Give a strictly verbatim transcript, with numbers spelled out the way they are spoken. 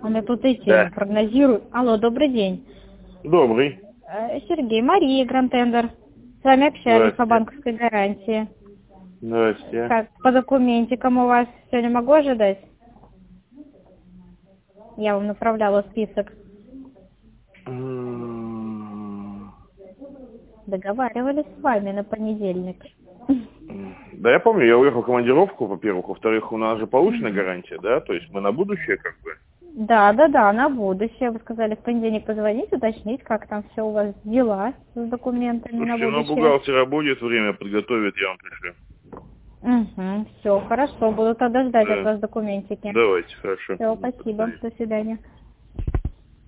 У меня тут эти Да. прогнозируют. Алло, добрый день. Добрый. Э, Сергей, Мария, Грантендер. С вами общались по Здрасте. банковской гарантии. Здрасте. Как по документикам у вас сегодня могу ожидать? Я вам направляла список. М, Договаривались с вами на понедельник. Да, я помню, я уехал в командировку, во-первых. Во-вторых, у нас же получена гарантия, да? То есть мы на будущее как бы. Да, да, да, на будущее. Вы сказали в понедельник позвонить, уточнить, как там все у вас дела с документами на Слушайте, ну будущее. бухгалтера будет время подготовит, я вам пришлю. Угу, все, хорошо, буду тогда ждать от Да. вас документики. Давайте, хорошо. Все, До спасибо, свидания. до свидания.